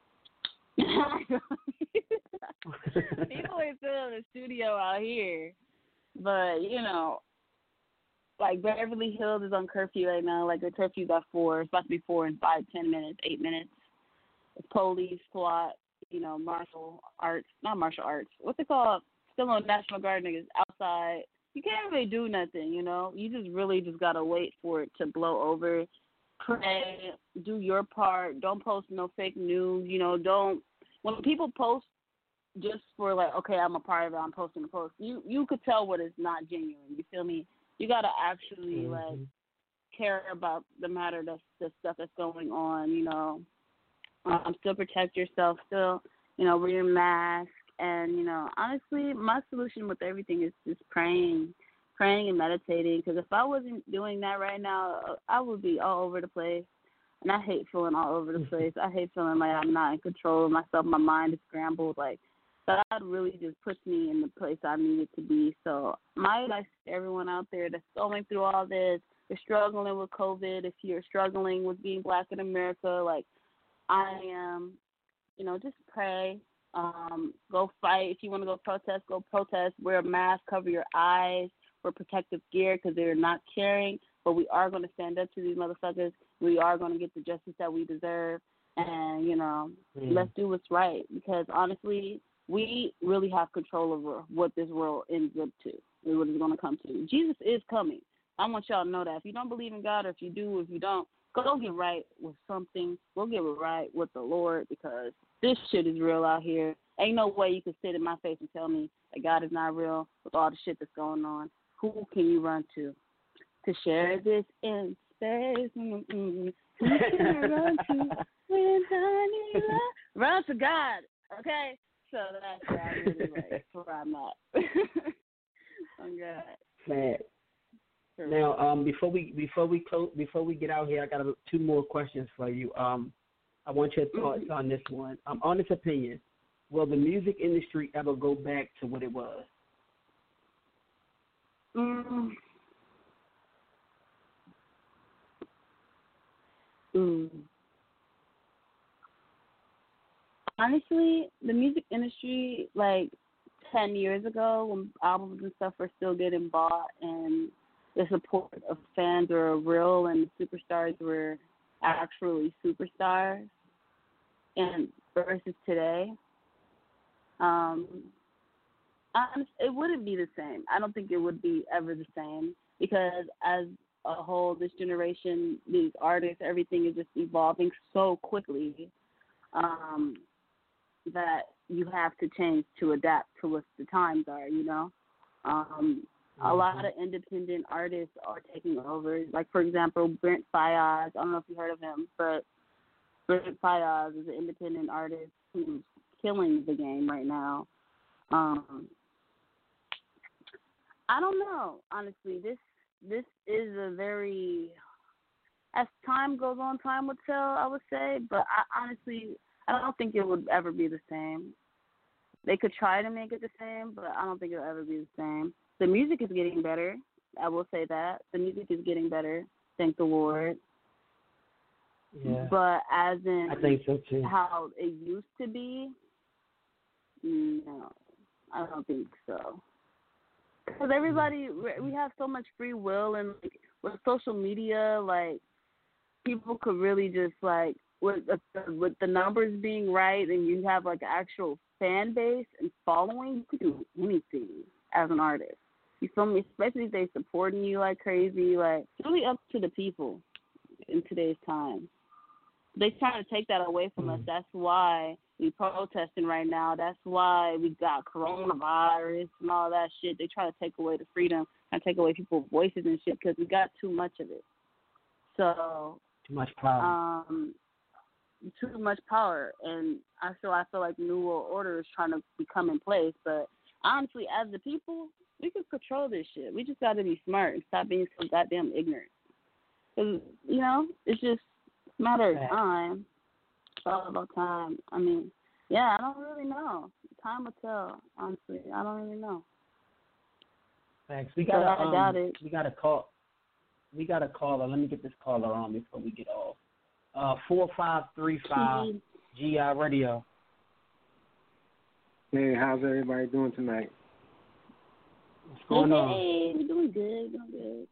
People are still in the studio out here, but you know, like Beverly Hills is on curfew right now. Like the curfew's at 4. It's about to be 4 in 5, 10 minutes, 8 minutes. It's police, SWAT, you know, martial arts. What's it called? Still on National Guard niggas outside. You can't really do nothing, you know. You just really just gotta wait for it to blow over. Pray, do your part. Don't post no fake news. You know, don't. When people post just for like, okay, I'm a part of it, I'm posting a post. You could tell what is not genuine. You feel me? You gotta actually like care about the matter, the stuff that's going on. You know, still protect yourself. Still, you know, wear your mask. And you know, honestly, my solution with everything is just praying and meditating. Because if I wasn't doing that right now, I would be all over the place. And I hate feeling all over the place. I hate feeling like I'm not in control of myself. My mind is scrambled. Like, God really just puts me in the place I needed to be. So my advice to everyone out there that's going through all this, you're struggling with COVID, if you're struggling with being Black in America, like I am, you know, just pray. Go fight. If you want to go protest. Wear a mask, cover your eyes, wear protective gear because they're not caring. But we are going to stand up to these motherfuckers. We are going to get the justice that we deserve. And, you know, let's do what's right. Because, honestly, we really have control over what this world ends up to, what it's going to come to. Jesus is coming. I want y'all to know that. If you don't believe in God, or if you do, if you don't, go get right with something. Go get right with the Lord, because this shit is real out here. Ain't no way you can sit in my face and tell me that God is not real with all the shit that's going on. Who can you run to share this in space? Who can I run to when I need love? Run to God, okay? So that's where I really like where I'm at. Oh God. Man. Now, before we get out here, I got two more questions for you. I want your thoughts on this one. Honest opinion: will the music industry ever go back to what it was? Honestly, the music industry, like 10 years ago, when albums and stuff were still getting bought and the support of fans were real and the superstars were actually superstars, and versus today, it wouldn't be the same. I don't think it would be ever the same because as a whole, this generation, these artists, everything is just evolving so quickly that you have to change to adapt to what the times are, you know? A lot of independent artists are taking over. Like, for example, Brent Faiyaz. I don't know if you heard of him, but Brent Faiyaz is an independent artist who's killing the game right now. I don't know, honestly. This is a very, as time goes on, time would tell, I would say. But I don't think it would ever be the same. They could try to make it the same, but I don't think it'll ever be the same. The music is getting better. I will say that. The music is getting better, thank the Lord. Yeah. But as in I think so too. How it used to be, no, I don't think so. Because everybody, we have so much free will, and like, with social media, like, people could really just, like, with the numbers being right and you have, like, an actual fan base and following, you could do anything as an artist. You feel me? Especially if they supporting you like crazy. Like, it's really up to the people in today's time. They trying to take that away from us. That's why we protesting right now. That's why we got coronavirus and all that shit. They try to take away the freedom and take away people's voices and shit because we got too much of it. So too much power. Too much power, and I feel like the New World Order is trying to become in place. But honestly, as the people, we can control this shit. We just got to be smart and stop being so goddamn ignorant. 'Cause, you know, it's just a matter of time. It's all about time. I mean, yeah, I don't really know. Time will tell. Honestly, I don't really know. Thanks. I doubt it. We got a call. We got a caller. Let me get this caller on before we get off. 4535 GI Radio. Hey, how's everybody doing tonight? What's going on? Hey, we're doing good.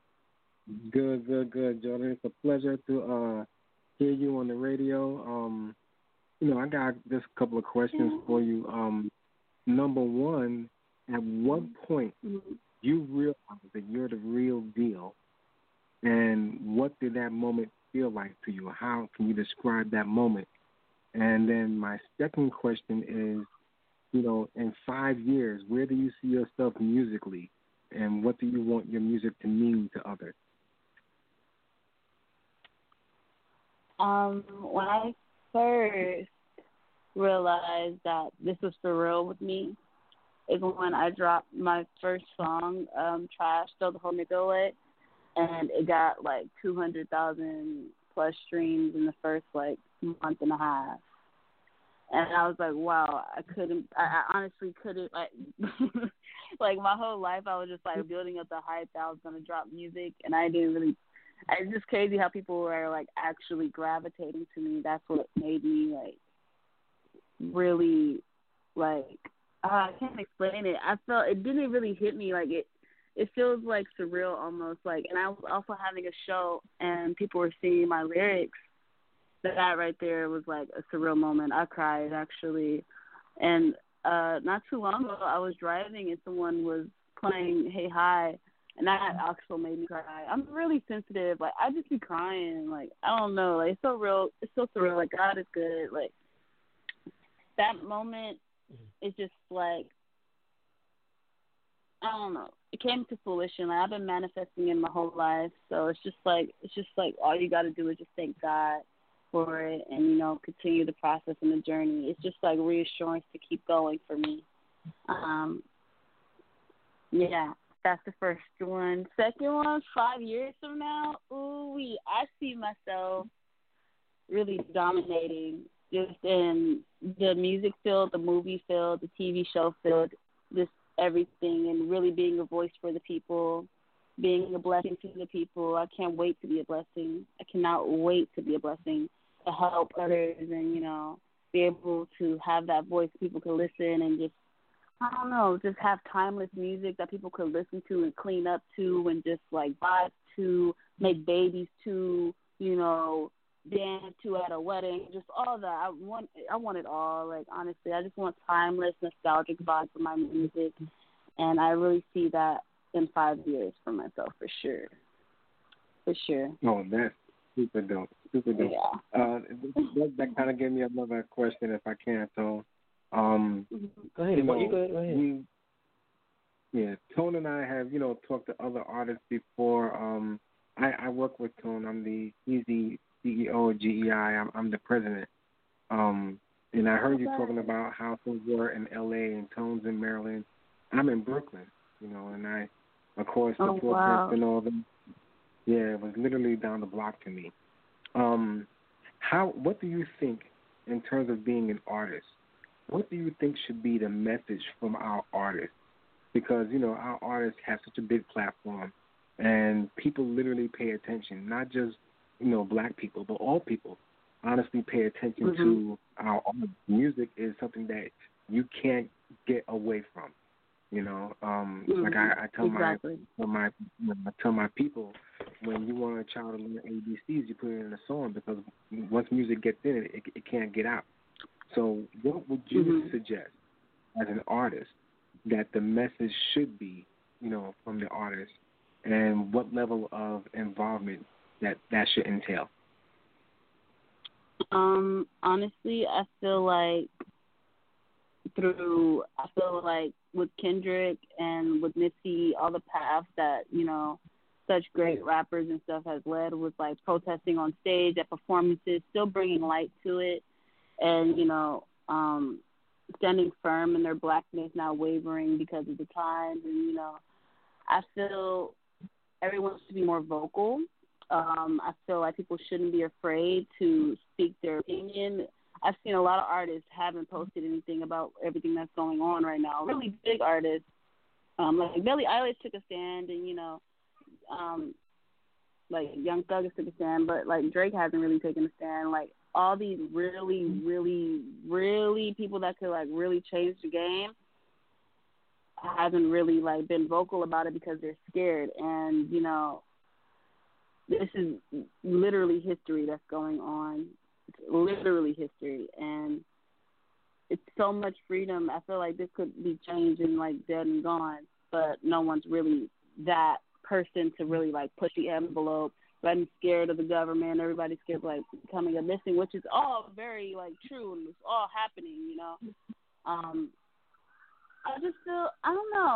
Good, Jordan. It's a pleasure to hear you on the radio. I got just a couple of questions for you. Number one, at what point you realize that you're the real deal, and what did that moment feel like to you? How can you describe that moment? And then my second question is, in 5 years, where do you see yourself musically, and what do you want your music to mean to others? When I first realized that this was for real with me is when I dropped my first song, Trash, Throw the Whole Nigga Away, and it got like 200,000 plus streams in the first like month and a half. And I was like, wow, I honestly couldn't, like, like my whole life I was just like building up the hype that I was going to drop music, and it's just crazy how people were like actually gravitating to me. That's what made me like really like, I can't explain it. I felt it didn't really hit me, like it feels like surreal almost, like, and I was also having a show and people were singing my lyrics. That right there was like a surreal moment. I cried actually. And not too long ago I was driving and someone was playing Hey Hi, and that also made me cry. I'm really sensitive. Like, I just be crying. Like, I don't know. Like, it's so real. It's so surreal. Like, God is good. Like, that moment it's just like, I don't know. It came to fruition. Like, I've been manifesting it my whole life, so it's just like all you got to do is just thank God for it, and continue the process and the journey. It's just like reassurance to keep going for me. Yeah, that's the first one. Second one, 5 years from now, I see myself really dominating just in the music field, the movie field, the TV show field, just everything, and really being a voice for the people, being a blessing to the people. I can't wait to be a blessing. I cannot wait to be a blessing, to help others and, be able to have that voice people can listen and just, I don't know, just have timeless music that people could listen to and clean up to and just like vibe to, make babies to, dance to at a wedding, just all that. I want it all. Like, honestly, I just want timeless, nostalgic vibes for my music, and I really see that in 5 years for myself, for sure. For sure. Oh, that's super dope. Super dope. Yeah. That kind of gave me another question, if I can. So, go ahead. You go ahead. Tone and I have, talked to other artists before. I work with Tone. He's the CEO of GEI. I'm the president. And I heard you talking about how things were in LA and Tone's in Maryland. I'm in Brooklyn, and I, of course, the Prince and all them. Yeah, it was literally down the block to me. What do you think in terms of being an artist? What do you think should be the message from our artists? Because, our artists have such a big platform, and people literally pay attention, not just, black people, but all people honestly pay attention to our art. Music is something that you can't get away from, Like I tell my people, when you want a child to learn ABCs, you put it in a song, because once music gets in it can't get out. So what would you suggest as an artist that the message should be, from the artist, and what level of involvement that should entail? Honestly, I feel like with Kendrick and with Nipsey, all the paths that, such great rappers and stuff has led was like protesting on stage at performances, still bringing light to it, and, standing firm in their blackness, not wavering because of the times. And, I feel everyone should be more vocal. I feel like people shouldn't be afraid to speak their opinion. I've seen a lot of artists haven't posted anything about everything that's going on right now. Really big artists, like Billie Eilish took a stand, and like Young Thug took a stand, but like Drake hasn't really taken a stand. Like all these really, really, really people that could like really change the game haven't really like been vocal about it because they're scared. And this is literally history that's going on. It's literally history, and it's so much freedom. I feel like this could be changed and like dead and gone, but no one's really that person to really like push the envelope. Everybody's scared of the government. Everybody's scared of like becoming a missing, which is all very like true, and it's all happening. I just feel I don't know.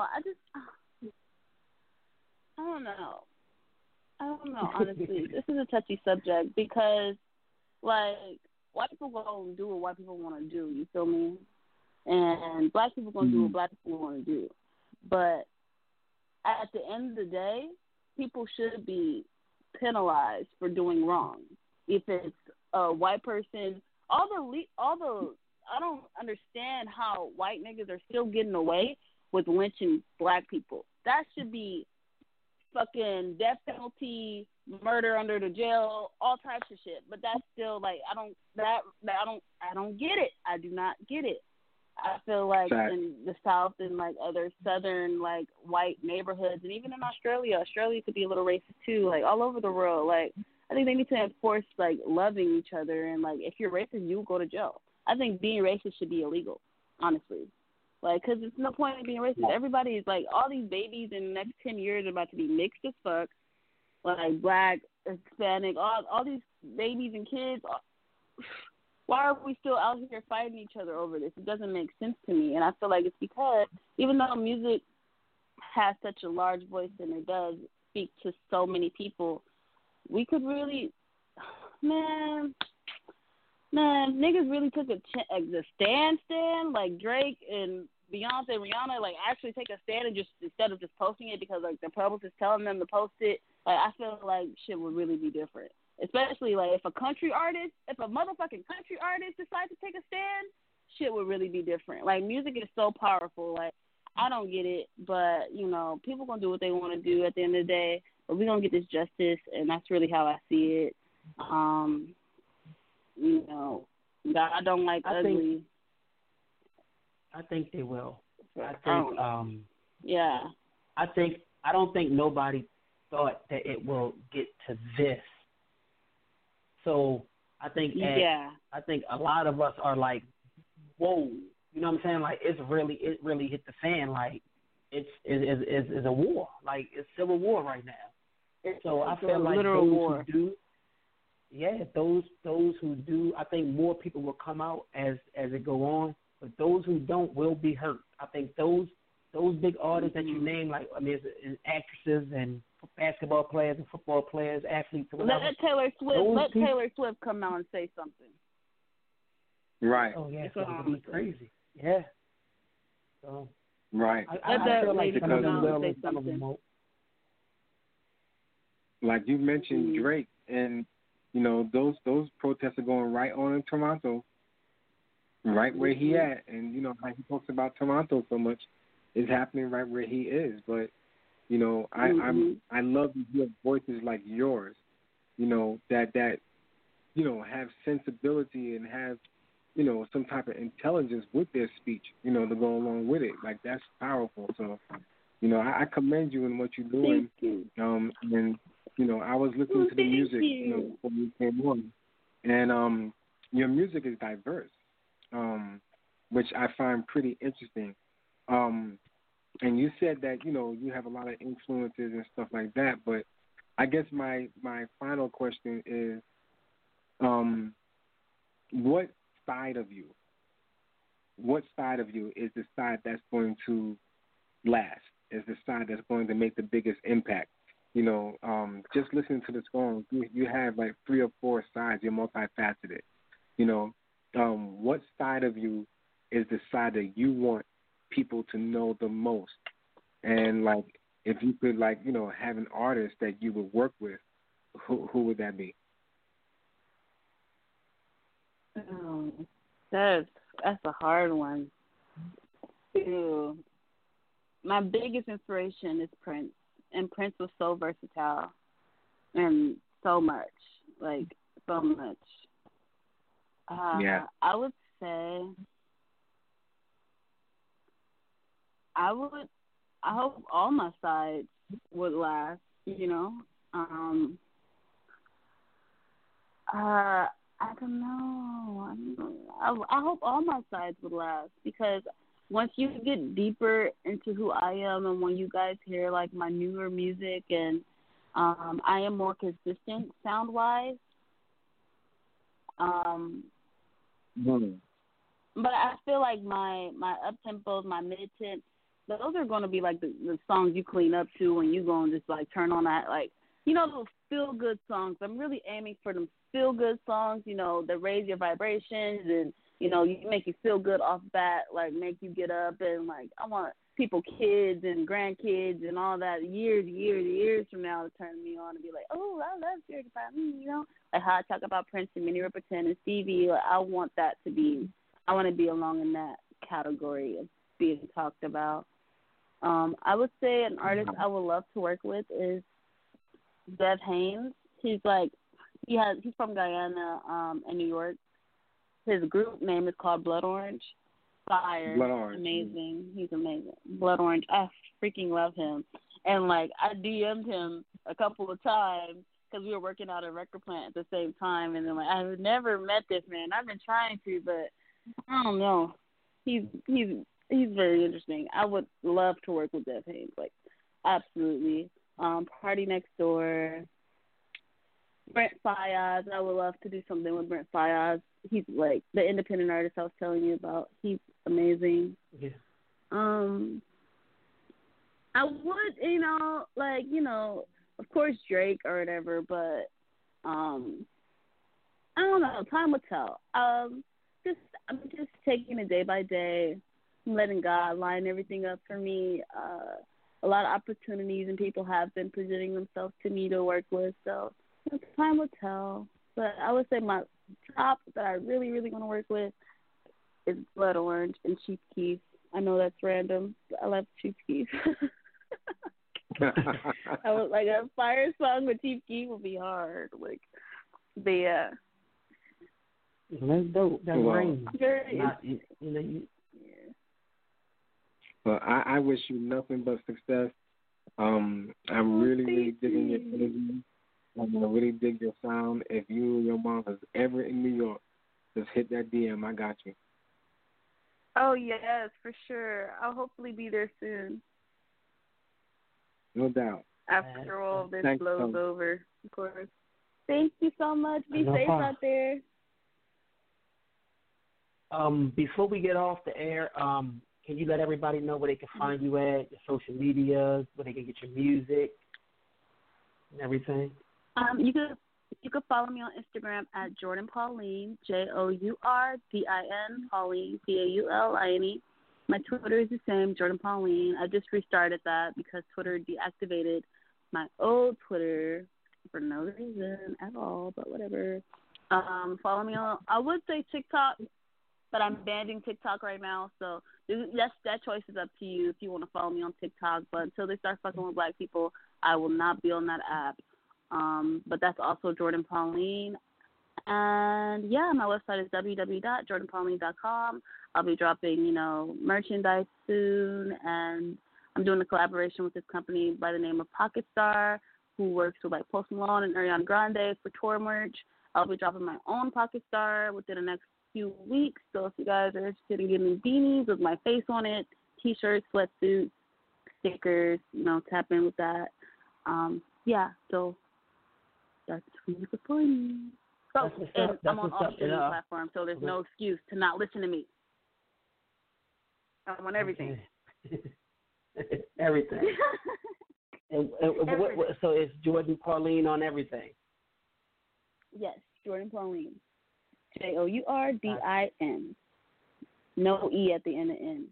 Honestly, this is a touchy subject because, like, white people gonna do what white people want to do. You feel me? And black people gonna do what black people want to do. But at the end of the day, people should be penalized for doing wrong. If it's a white person, all the I don't understand how white niggas are still getting away with lynching black people. That should be fucking death penalty, murder under the jail, all types of shit. But that's still like I don't get it. I do not get it. I feel like in the South and like other Southern like white neighborhoods, and even in Australia could be a little racist too. Like all over the world, like I think they need to enforce like loving each other, and like if you're racist, you go to jail. I think being racist should be illegal, honestly. Like, because there's no point in being racist. Everybody is like, all these babies in the next 10 years are about to be mixed as fuck, like black, Hispanic, all these babies and kids. why are we still out here fighting each other over this? It doesn't make sense to me. And I feel like it's because even though music has such a large voice and it does speak to so many people, we could really, man, niggas really took a stand, like Drake and Beyonce and Rihanna, like actually take a stand and just instead of just posting it because like the publicist is telling them to post it. Like I feel like shit would really be different. Especially like if a motherfucking country artist decides to take a stand, shit would really be different. Like music is so powerful. Like I don't get it, but you know people gonna do what they want to do at the end of the day. But we gonna get this justice, and that's really how I see it. You know, God don't like ugly. I think they will. I don't think nobody thought that it will get to this. So I think I think a lot of us are like, whoa, you know what I'm saying? Like it really hit the fan. Like it's a war. Like it's civil war right now. So I feel like those war. Who do, those who do, I think more people will come out as it go on. But those who don't will be hurt. I think those big artists that you name, like it's actresses and basketball players and football players, athletes. Let Taylor Swift come out and say something. Right. Oh yeah, it's gonna be crazy. Yeah. So. Right. I feel like some of them will and some of them won't. Like you mentioned Drake, and you know those protests are going right on in Toronto. Right where he at, and you know how he talks about Toronto so much is happening right where he is. But you know, I love to hear voices like yours, you know, that you know have sensibility and have you know some type of intelligence with their speech, you know, to go along with it. Like that's powerful. So you know, I commend you in what you're doing. Thank you. And you know, I was listening to the music, you know, before you came on, and your music is diverse. Which I find pretty interesting. And you said that, you know, you have a lot of influences and stuff like that, but I guess my final question is, what side of you is the side that's going to last, is the side that's going to make the biggest impact? You know, just listening to the song, you have like 3 or 4 sides, you're multifaceted, you know. What side of you is the side that you want people to know the most? And like, if you could, like, you know, have an artist that you would work with, who would that be? That's a hard one. Ew. My biggest inspiration is Prince, and Prince was so versatile and so much. I would say I hope all my sides would last, you know. I don't know. I hope all my sides would last because once you get deeper into who I am and when you guys hear like my newer music and I am more consistent sound wise. But I feel like my up tempos, my mid temp, those are going to be like the songs you clean up to when you go and just like turn on that, like, you know, those feel good songs. I'm really aiming for them feel good songs, you know, that raise your vibrations and, you know, you make you feel good off bat, like make you get up and like I want people, kids and grandkids and all that years from now to turn me on and be like, oh, I love Certified Me, you know, like how I talk about Prince and Minnie Riperton and Stevie. Like, I want to be along in that category of being talked about. I would say an artist I would love to work with is Dev Haynes. He's from Guyana in New York. His group name is called Blood Orange. Fire. Blood Orange. Amazing. He's amazing. Blood Orange. I freaking love him. And, like, I DM'd him a couple of times because we were working out at a record plant at the same time. And then, like, I've never met this man. I've been trying to, but I don't know. He's very interesting. I would love to work with Dev Haynes. Like, absolutely. Party Next Door. Brent Fayaz. I would love to do something with Brent Fayaz. He's like the independent artist I was telling you about. He's amazing. Yeah. I would, of course Drake or whatever, but I don't know. Time will tell. I'm just taking it day by day, letting God line everything up for me. A lot of opportunities and people have been presenting themselves to me to work with, so time will tell. But I would say my top that I really, really want to work with is Blood Orange and Chief Keef. I know that's random, but I love Chief Keef. I would like a fire song with Chief Keef would be hard. But yeah. That's dope. That's Well, range. Well, I wish you nothing but success. I'm really digging your energy. I really dig your sound. If you and your mom is ever in New York, just hit that DM. I got you. Oh, yes, for sure. I'll hopefully be there soon. No doubt. After all this Thanks, blows over, of course. Thank you so much. Be No safe problem. out there. Before we get off the air, can you let everybody know where they can find you at, your social medias, where they can get your music and everything? You could follow me on Instagram at Jordan Pauline, JOURDIN, Pauline, PAULINE. My Twitter is the same, Jordan Pauline. I just restarted that because Twitter deactivated my old Twitter for no reason at all, but whatever. Follow me on, I would say TikTok, but I'm banning TikTok right now, so that choice is up to you if you want to follow me on TikTok. But until they start fucking with black people, I will not be on that app. But that's also Jordan Pauline. And yeah, my website is www.jordanpauline.com. I'll be dropping, merchandise soon, and I'm doing a collaboration with this company by the name of Pocket Star, who works with like Post Malone and Ariana Grande for tour merch. I'll be dropping my own Pocket Star within the next few weeks. So if you guys are interested in getting beanies with my face on it, T-shirts, sweatsuits, stickers, tap in with that. Yeah, so that's who you can find me. So, and I'm on all streaming platforms, so there's no excuse to not listen to me. I'm on everything. Everything. and so it's Jordan Pauline on everything? Yes, Jordan Pauline. JOURDIN. No E at the end of N.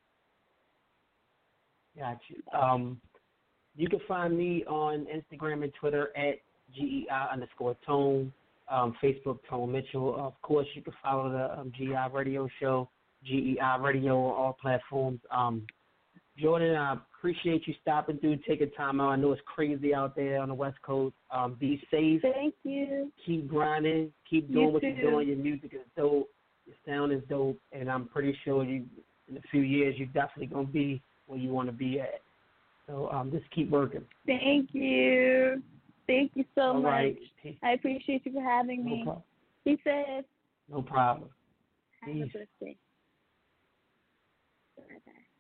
Got you. You can find me on Instagram and Twitter at GEI_Tone, Facebook Tone Mitchell. Of course, you can follow the GEI Radio Show, GEI Radio on all platforms. Jordan, I appreciate you stopping through, taking time out. I know it's crazy out there on the West Coast. Be safe. Thank you. Keep grinding. Keep doing what you're doing. Your music is dope. Your sound is dope. And I'm pretty sure in a few years, you're definitely going to be where you want to be at. So just keep working. Thank you. Thank you so all much. Right. I appreciate you for having me. Problem. Be safe. No problem. Have a blessed day. Bye-bye.